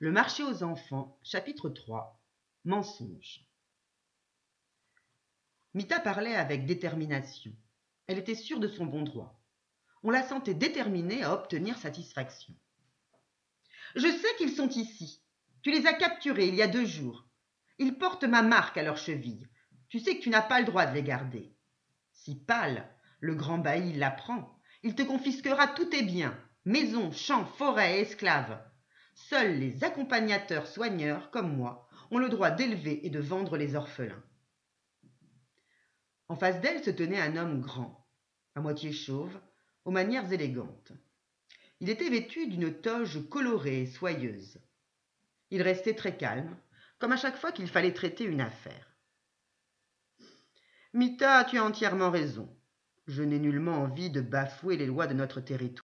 Le marché aux enfants, chapitre 3. Mensonge. Mita parlait avec détermination. Elle était sûre de son bon droit. On la sentait déterminée à obtenir satisfaction. Je sais qu'ils sont ici. Tu les as capturés il y a 2 jours. Ils portent ma marque à leurs chevilles. Tu sais que tu n'as pas le droit de les garder. Si Pâle, le grand bailli, l'apprend, il te confisquera tous tes biens, maisons, champs, forêts et esclaves. Seuls les accompagnateurs soigneurs, comme moi, ont le droit d'élever et de vendre les orphelins. En face d'elle se tenait un homme grand, à moitié chauve, aux manières élégantes. Il était vêtu d'une toge colorée et soyeuse. Il restait très calme, comme à chaque fois qu'il fallait traiter une affaire. « Mita, tu as entièrement raison. Je n'ai nullement envie de bafouer les lois de notre territoire.